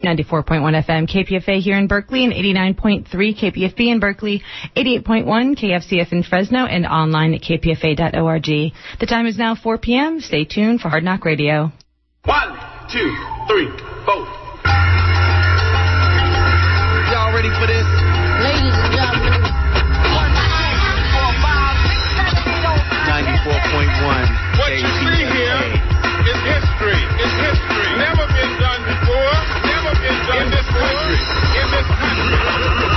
94.1 FM KPFA here in Berkeley and 89.3 KPFB in Berkeley, 88.1 KFCF in Fresno, and online at kpfa.org. The time is now 4 p.m. Stay tuned for Hard Knock Radio. 1, 2, 3, 4. Y'all ready for this? Ladies and gentlemen. 94.1. What you see here is history. It's history. Never been done before. Never been done in this country. In this country.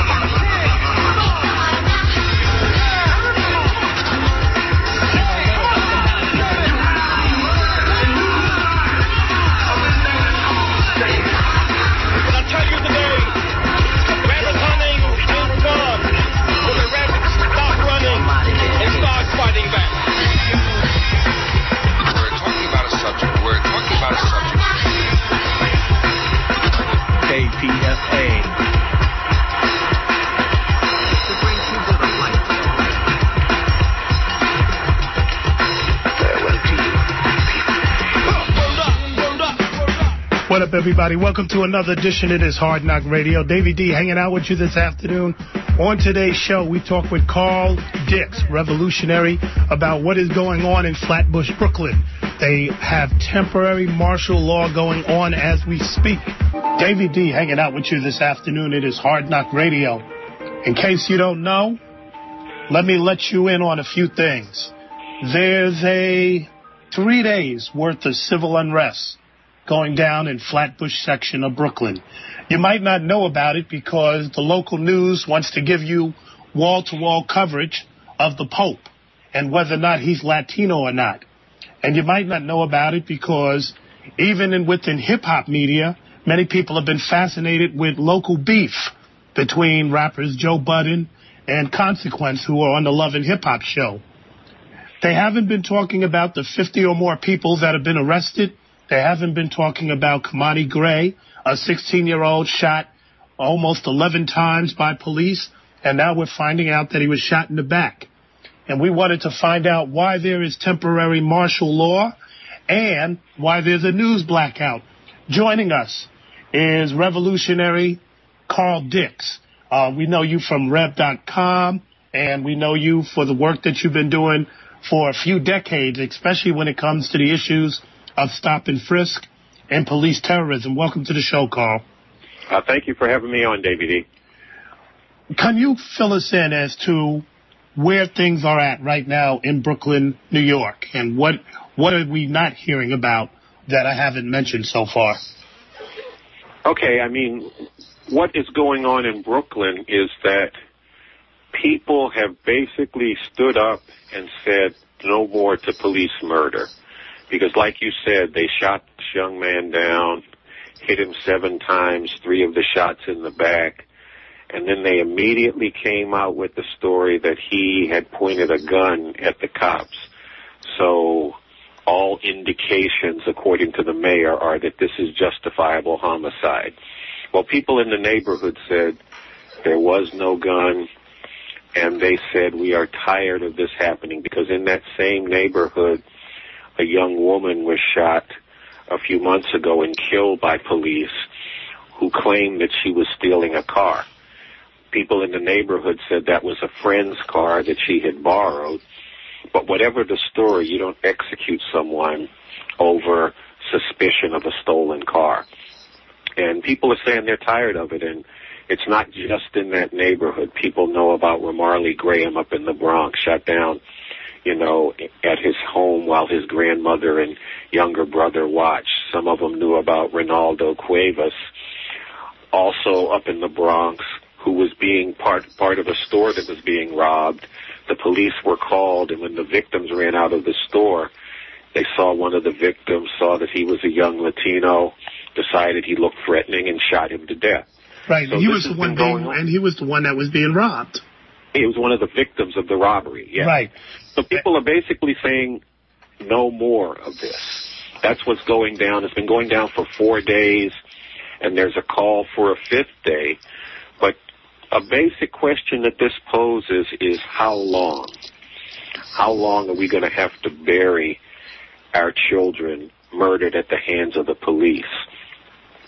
What up, everybody? Welcome to another edition of this Hard Knock Radio. Davey D hanging out with you this afternoon. On today's show, we talk with Carl Dix, revolutionary, about what is going on in Flatbush, Brooklyn. They have temporary martial law going on as we speak. Davey D hanging out with you this afternoon. It is Hard Knock Radio. In case you don't know, let me let you in on a few things. There's a 3 days worth of civil unrest going down in Flatbush section of Brooklyn. You might not know about it because the local news wants to give you wall-to-wall coverage of the Pope and whether or not he's Latino or not. And you might not know about it because even within hip-hop media, many people have been fascinated with local beef between rappers Joe Budden and Consequence, who are on the Love and Hip Hop show. They haven't been talking about the 50 or more people that have been arrested. They haven't been talking about Kamani Gray, a 16-year-old shot almost 11 times by police, and now we're finding out that he was shot in the back. And we wanted to find out why there is temporary martial law and why there's a news blackout. Joining us is revolutionary Carl Dix. We know you from Rev.com, and we know you for the work that you've been doing for a few decades, especially when it comes to the issues of stop and frisk and police terrorism. Welcome to the show, Carl. Thank you for having me on, Davey D. Can you fill us in as to where things are at right now in Brooklyn, New York, and what are we not hearing about that I haven't mentioned so far? Okay, I mean, what is going on in Brooklyn is that people have basically stood up and said no more to police murder. Because like you said, they shot this young man down, hit him 7 times, 3 of the shots in the back, and then they immediately came out with the story that he had pointed a gun at the cops. So all indications, according to the mayor, are that this is justifiable homicide. Well, people in the neighborhood said there was no gun, and they said we are tired of this happening because in that same neighborhood, a young woman was shot a few months ago and killed by police who claimed that she was stealing a car. People in the neighborhood said that was a friend's car that she had borrowed. But whatever the story, you don't execute someone over suspicion of a stolen car. And people are saying they're tired of it, and it's not just in that neighborhood. People know about Ramarley Graham up in the Bronx, shot down, you know, at his home while his grandmother and younger brother watched. Some of them knew about Ronaldo Cuevas, also up in the Bronx, who was being part of a store that was being robbed. The police were called, and when the victims ran out of the store, they saw one of the victims, saw that he was a young Latino, decided he looked threatening, and shot him to death. Right, so and he was the one that was being robbed. He was one of the victims of the robbery, yes. Right. So people are basically saying no more of this. That's what's going down. It's been going down for 4 days, and there's a call for a 5th day. But a basic question that this poses is how long? How long are we going to have to bury our children murdered at the hands of the police?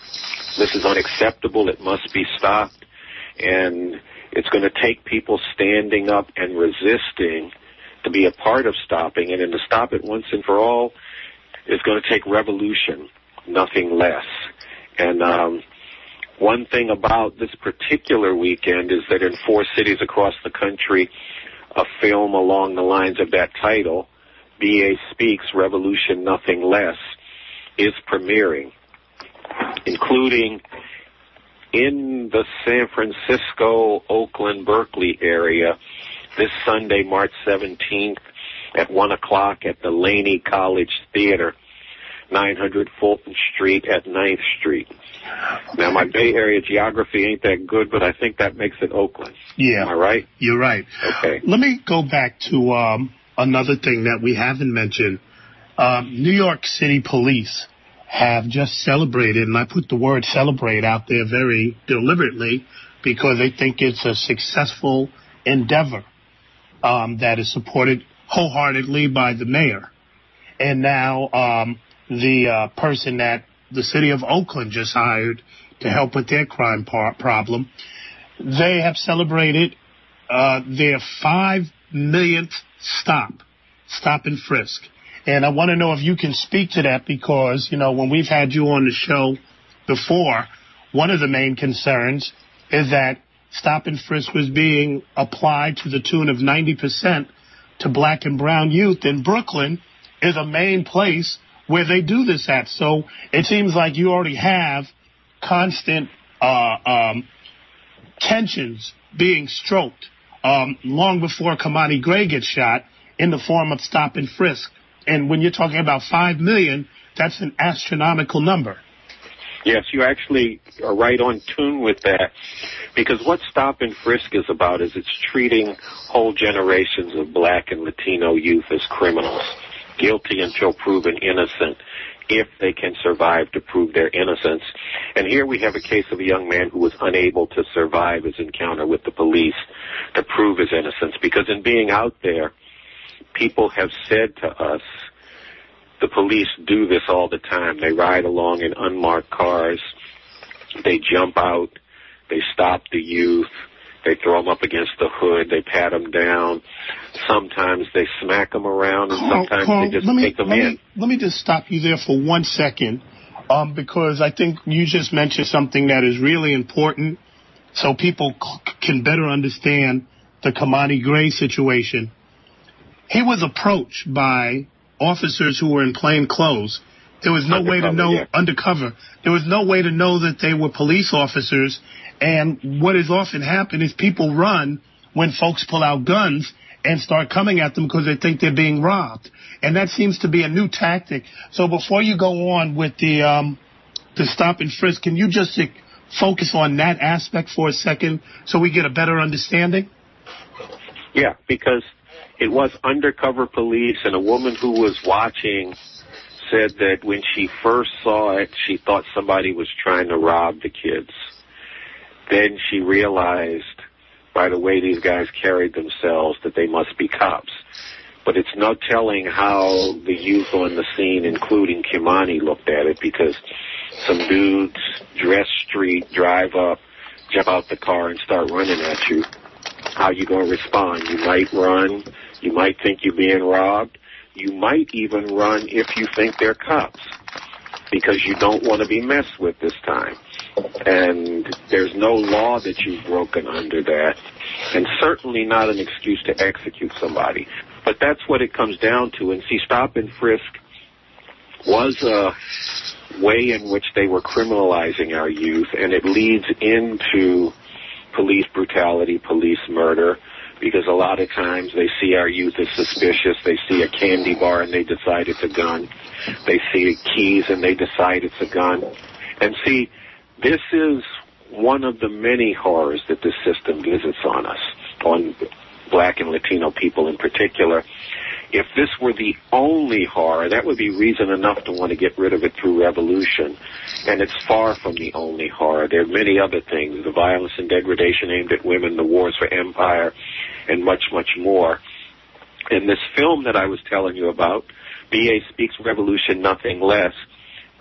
This is unacceptable. It must be stopped. And it's going to take people standing up and resisting to be a part of stopping. And then to stop it once and for all is going to take revolution, nothing less. And one thing about this particular weekend is that in 4 cities across the country, a film along the lines of that title, B.A. Speaks, Revolution, Nothing Less, is premiering, including in the San Francisco, Oakland, Berkeley area this Sunday, March 17th at 1 o'clock at the Laney College Theater, 900 Fulton Street at 9th Street. Now, my Bay Area geography ain't that good, but I think that makes it Oakland. Yeah. Am I right? You're right. Okay. Let me go back to another thing that we haven't mentioned. New York City Police have just celebrated, and I put the word celebrate out there very deliberately because they think it's a successful endeavor that is supported wholeheartedly by the mayor. And now the person that the city of Oakland just hired to help with their crime problem, they have celebrated their 5 millionth stop and frisk. And I want to know if you can speak to that because, you know, when we've had you on the show before, one of the main concerns is that stop and frisk was being applied to the tune of 90% to black and brown youth. And Brooklyn is a main place where they do this at. So it seems like you already have constant tensions being stroked long before Kamani Gray gets shot in the form of stop and frisk. And when you're talking about 5 million, that's an astronomical number. Yes, you actually are right on tune with that, because what stop and frisk is about is it's treating whole generations of black and Latino youth as criminals, guilty until proven innocent, if they can survive to prove their innocence. And here we have a case of a young man who was unable to survive his encounter with the police to prove his innocence, because in being out there, people have said to us, the police do this all the time. They ride along in unmarked cars. They jump out. They stop the youth. They throw them up against the hood. They pat them down. Sometimes they smack them around, and sometimes they just take them in. Let me just stop you there for 1 second, because I think you just mentioned something that is really important so people can better understand the Kamani Gray situation. He was approached by officers who were in plain clothes. There was no way to know, undercover. There was no way to know that they were police officers. And what has often happened is people run when folks pull out guns and start coming at them because they think they're being robbed. And that seems to be a new tactic. So before you go on with the stop and frisk, can you just focus on that aspect for a second so we get a better understanding? Yeah, because it was undercover police, and a woman who was watching said that when she first saw it, she thought somebody was trying to rob the kids. Then she realized, by the way these guys carried themselves, that they must be cops. But it's no telling how the youth on the scene, including Kimani, looked at it, because some dudes dress street, drive up, jump out the car, and start running at you. How you going to respond? You might run. You might think you're being robbed. You might even run if you think they're cops, because you don't want to be messed with this time. And there's no law that you've broken under that, and certainly not an excuse to execute somebody. But that's what it comes down to. And see, stop and frisk was a way in which they were criminalizing our youth, and it leads into police brutality, police murder, because a lot of times they see our youth as suspicious. They see a candy bar and they decide it's a gun. They see keys and they decide it's a gun. And see, this is one of the many horrors that this system visits on us, on black and Latino people in particular. If this were the only horror, that would be reason enough to want to get rid of it through revolution. And it's far from the only horror. There are many other things, the violence and degradation aimed at women, the wars for empire, and much, much more. And this film that I was telling you about, B.A. Speaks, Revolution, Nothing Less,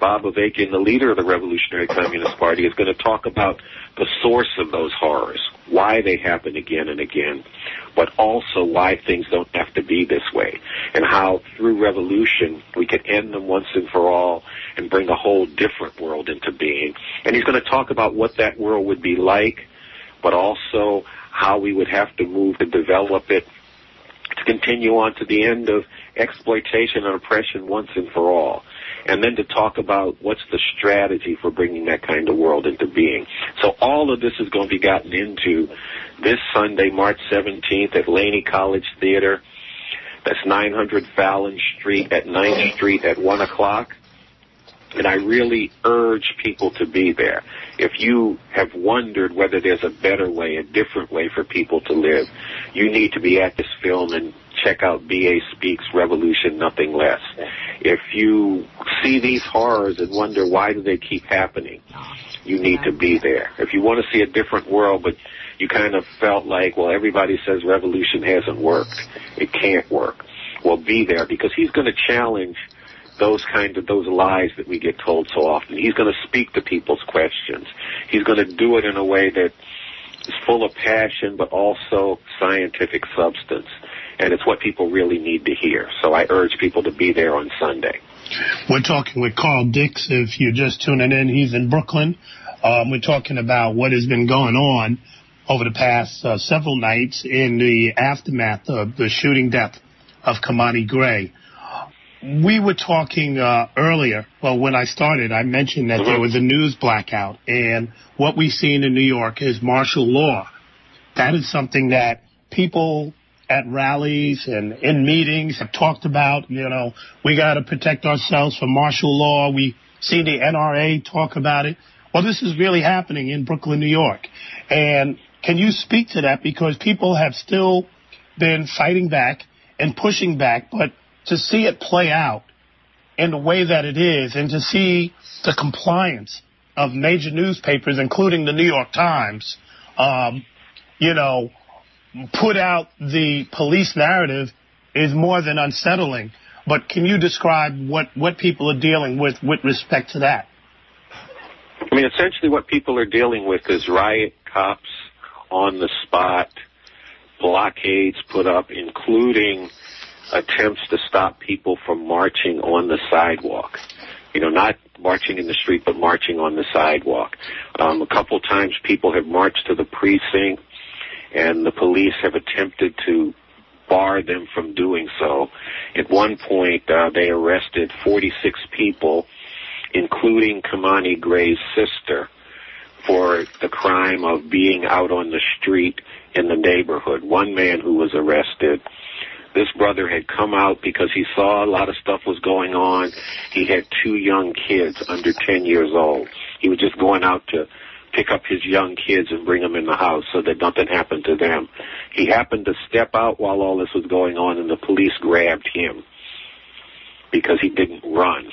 Bob Avakian, the leader of the Revolutionary Communist Party, is going to talk about the source of those horrors, why they happen again and again, but also why things don't have to be this way, and how through revolution we can end them once and for all and bring a whole different world into being. And he's going to talk about what that world would be like, but also how we would have to move to develop it to continue on to the end of exploitation and oppression once and for all. And then to talk about what's the strategy for bringing that kind of world into being. So all of this is going to be gotten into this Sunday, March 17th at Laney College Theater. That's 900 Fallon Street at 9th Street at 1 o'clock. And I really urge people to be there. If you have wondered whether there's a better way, a different way for people to live, you need to be at this film and check out B.A. Speaks Revolution, Nothing Less. If you see these horrors and wonder why do they keep happening, you need to be there. If you want to see a different world, but you kind of felt like, well, everybody says revolution hasn't worked, it can't work, well, be there, because he's going to challenge those lies that we get told so often. He's going to speak to people's questions. He's going to do it in a way that is full of passion, but also scientific substance. And it's what people really need to hear. So I urge people to be there on Sunday. We're talking with Carl Dix. If you're just tuning in, he's in Brooklyn. We're talking about what has been going on over the past several nights in the aftermath of the shooting death of Kimani Gray. We were talking earlier. Well, when I started, I mentioned that there was a news blackout. And what we've seen in New York is martial law. That is something that people at rallies and in meetings have talked about. You know, we got to protect ourselves from martial law. We see the NRA talk about it. Well, this is really happening in Brooklyn, New York. And can you speak to that? Because people have still been fighting back and pushing back, but to see it play out in the way that it is and to see the compliance of major newspapers, including the New York Times, put out the police narrative is more than unsettling. But can you describe what people are dealing with respect to that? I mean, essentially what people are dealing with is riot cops on the spot, blockades put up, including attempts to stop people from marching on the sidewalk. You know, not marching in the street, but marching on the sidewalk. A couple times people have marched to the precinct, and the police have attempted to bar them from doing so. At one point, they arrested 46 people, including Kimani Gray's sister, for the crime of being out on the street in the neighborhood. One man who was arrested, this brother had come out because he saw a lot of stuff was going on. He had 2 young kids under 10 years old. He was just going out to pick up his young kids and bring them in the house so that nothing happened to them. He happened to step out while all this was going on, and the police grabbed him because he didn't run.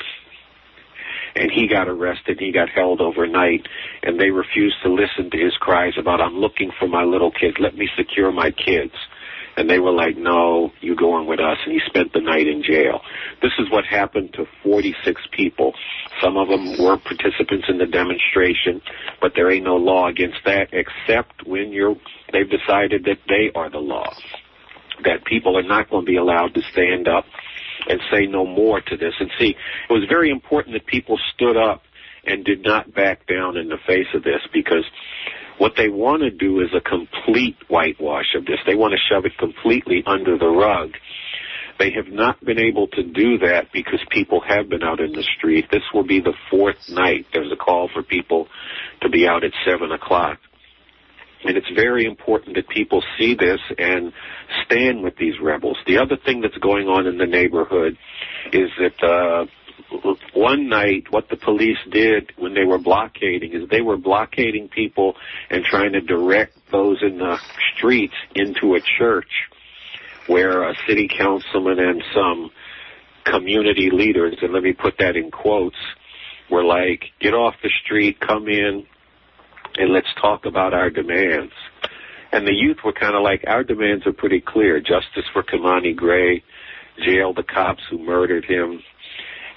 And he got arrested. He got held overnight, and they refused to listen to his cries about, I'm looking for my little kids. Let me secure my kids. And they were like, no, you're going with us. And he spent the night in jail. This is what happened to 46 people. Some of them were participants in the demonstration, but there ain't no law against that except when they've decided that they are the law, that people are not going to be allowed to stand up and say no more to this. And see, it was very important that people stood up and did not back down in the face of this, because what they want to do is a complete whitewash of this. They want to shove it completely under the rug. They have not been able to do that because people have been out in the street. This will be the 4th night. There's a call for people to be out at 7 o'clock. And it's very important that people see this and stand with these rebels. The other thing that's going on in the neighborhood is that one night what the police did when they were blockading is they were blockading people and trying to direct those in the streets into a church where a city councilman and some community leaders, and let me put that in quotes, were like, get off the street, come in, and let's talk about our demands. And the youth were kind of like, our demands are pretty clear. Justice for Kimani Gray, jail the cops who murdered him,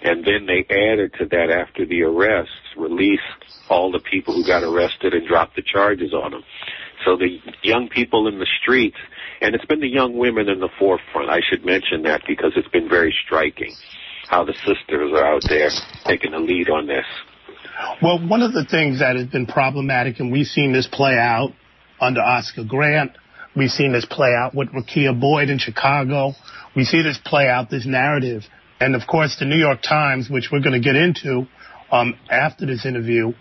And then they added to that after the arrests, released all the people who got arrested and dropped the charges on them. So the young people in the streets, and it's been the young women in the forefront. I should mention that because it's been very striking how the sisters are out there taking the lead on this. Well, one of the things that has been problematic, and we've seen this play out under Oscar Grant, we've seen this play out with Rekia Boyd in Chicago, we see this play out, this narrative. And, of course, the New York Times, which we're going to get into after this interview,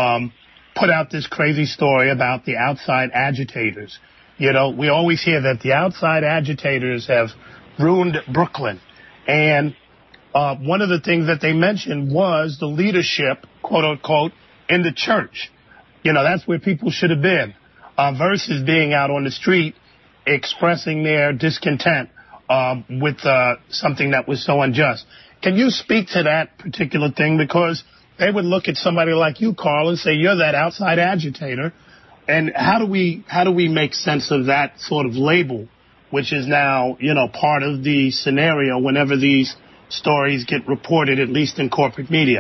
put out this crazy story about the outside agitators. You know, we always hear that the outside agitators have ruined Brooklyn. And one of the things that they mentioned was the leadership, quote unquote, in the church. You know, that's where people should have been versus being out on the street expressing their discontent with something that was so unjust. Can you speak to that particular thing? Because they would look at somebody like you, Carl, and say, you're that outside agitator. And how do we make sense of that sort of label, which is now, you know, part of the scenario whenever these stories get reported, at least in corporate media?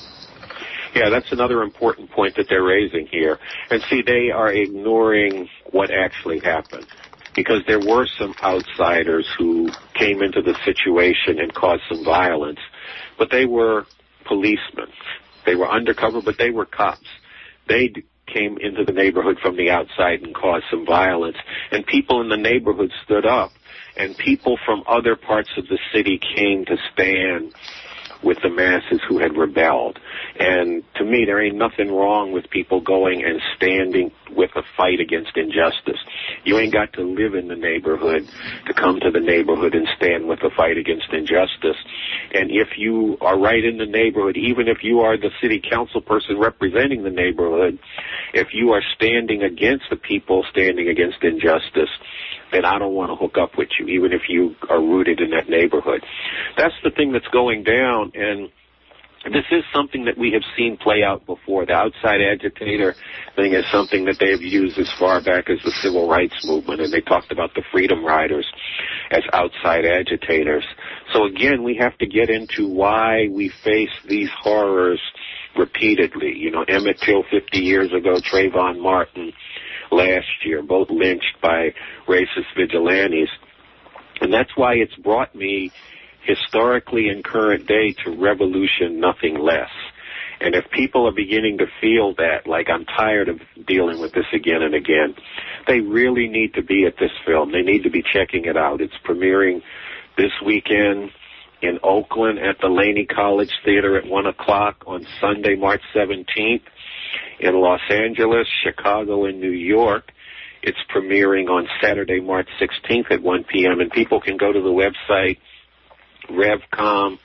Yeah, that's another important point that they're raising here. And see, they are ignoring what actually happened, because there were some outsiders who came into the situation and caused some violence, but they were policemen. They were undercover, but they were cops. They came into the neighborhood from the outside and caused some violence, and people in the neighborhood stood up, and people from other parts of the city came to stand with the masses who had rebelled. And to me, there ain't nothing wrong with people going and standing with a fight against injustice. You ain't got to live in the neighborhood to come to the neighborhood and stand with a fight against injustice. And if you are right in the neighborhood, even if you are the city council person representing the neighborhood, if you are standing against the people standing against injustice, then I don't want to hook up with you, even if you are rooted in that neighborhood. That's the thing that's going down, and this is something that we have seen play out before. The outside agitator thing is something that they have used as far back as the civil rights movement, and they talked about the Freedom Riders as outside agitators. So again, we have to get into why we face these horrors repeatedly. You know, Emmett Till 50 years ago, Trayvon Martin last year, both lynched by racist vigilantes. And that's why it's brought me historically and current day to revolution, nothing less. And if people are beginning to feel that, like I'm tired of dealing with this again and again, they really need to be at this film. They need to be checking it out. It's premiering this weekend in Oakland at the Laney College Theater at 1 o'clock on Sunday, March 17th. In Los Angeles, Chicago, and New York, it's premiering on Saturday, March 16th at 1 p.m. And people can go to the website revcom.us,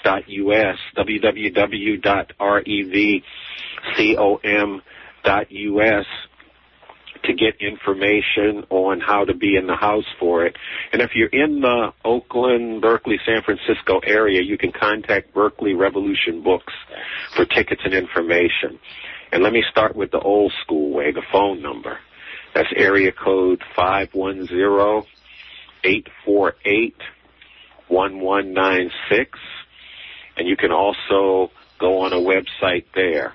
www.revcom.us, to get information on how to be in the house for it. And if you're in the Oakland, Berkeley, San Francisco area, you can contact Berkeley Revolution Books for tickets and information. And let me start with the old school way, the phone number. That's area code 510-848-1196. And you can also go on a website there,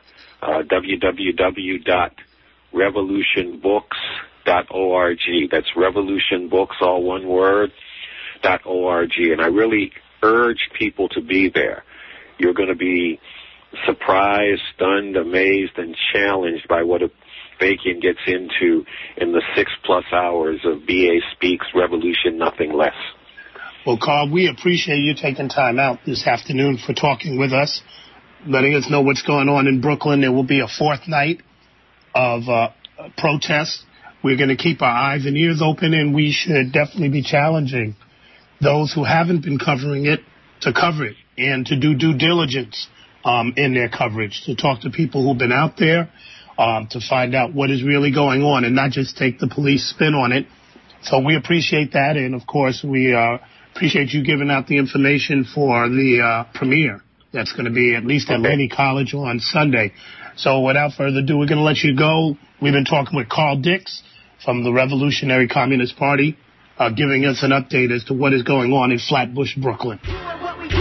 www.revolutionbooks.org. That's Revolution Books, all one word, .org. And I really urge people to be there. You're going to be surprised, stunned, amazed, and challenged by what a Avakian gets into in the 6+ hours of BA Speaks Revolution, nothing less. Well, Carl, we appreciate you taking time out this afternoon for talking with us, letting us know what's going on in Brooklyn. There will be a fourth night of protests. We're going to keep our eyes and ears open, and we should definitely be challenging those who haven't been covering it to cover it and to do due diligence in their coverage, to talk to people who've been out there, to find out what is really going on and not just take the police spin on it. So we appreciate that, and, of course, we appreciate you giving out the information for the premiere that's going to be at least at Laney College on Sunday. So without further ado, we're going to let you go. We've been talking with Carl Dix from the Revolutionary Communist Party, giving us an update as to what is going on in Flatbush, Brooklyn.